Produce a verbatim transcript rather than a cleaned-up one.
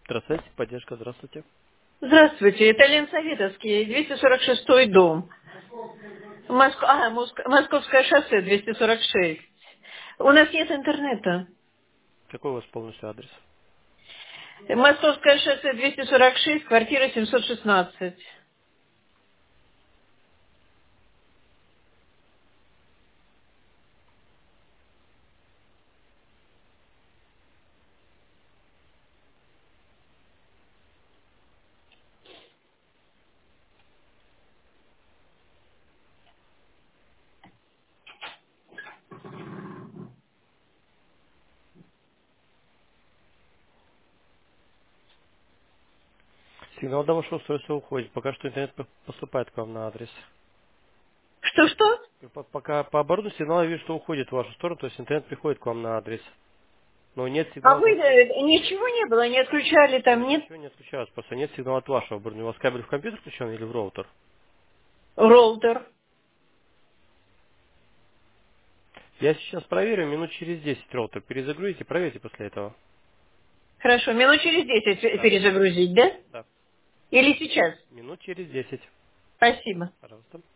Здравствуйте, поддержка, здравствуйте. Здравствуйте, это Ленсоветовский, двести сорок шестой дом. Моск... А, Моск- Московское шоссе, двести сорок шесть. У нас нет интернета. Какой у вас полностью адрес? Московское шоссе, двести сорок шесть, квартира семьсот шестнадцать. Сигнал до вашего устройства уходит. Пока что интернет по- поступает к вам на адрес. Что-что? По- Пока по оборудованию сигнал я вижу, что уходит в вашу сторону, то есть интернет приходит к вам на адрес. Но нет А сигнала от вы вашего... э, ничего не было, не отключали там, Нет, нет ничего не отключалось, просто нет сигнала от вашего оборудования. У вас кабель в компьютер включен или в роутер? роутер? Я сейчас проверю, минут через десять роутер перезагрузите, проверьте после этого. Хорошо, минут через десять Да, перезагрузить, да? да. Или сейчас? Минут через десять. Спасибо. Пожалуйста.